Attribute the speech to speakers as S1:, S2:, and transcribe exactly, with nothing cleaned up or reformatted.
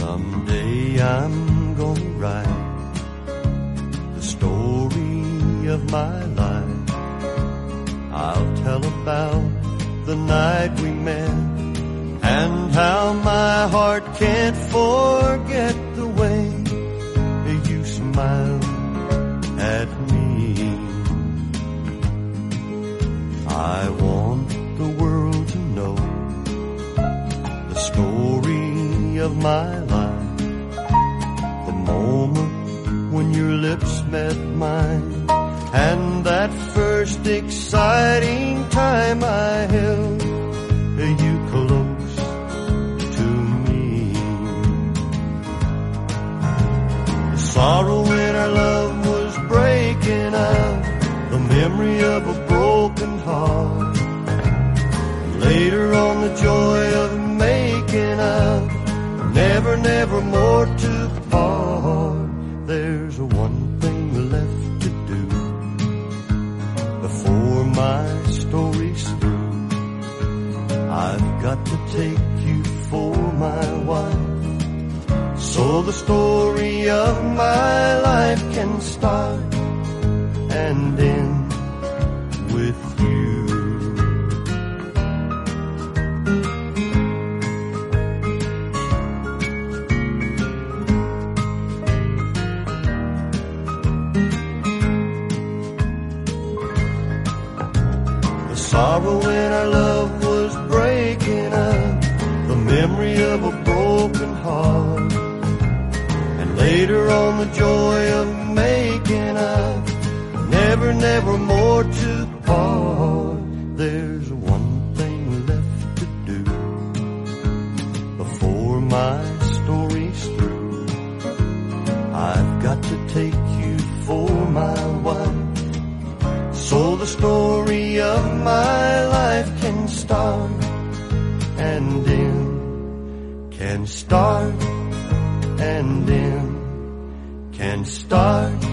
S1: Someday I'm gonna write the story of my life. I'll tell about the night we met and how my heart can't forget the way you smiled at me. I want the world to know the story of my life, the moment when your lips met mine, and that first exciting time I held you close to me. The sorrow in our love was breaking up, the memory of a broken heart, and later on the joy of making up, never, never more to part. There's one thing left to do before my story's through. I've got to take you for my wife, so the story of my life can start and end with you. The sorrow in our love was breaking up, the memory of a broken heart, and later on the joy of making up, never, never more to part. There's one thing left to do before my story's through. I've got to take you for my wife, so the story of my life can start and end, can start and end, can start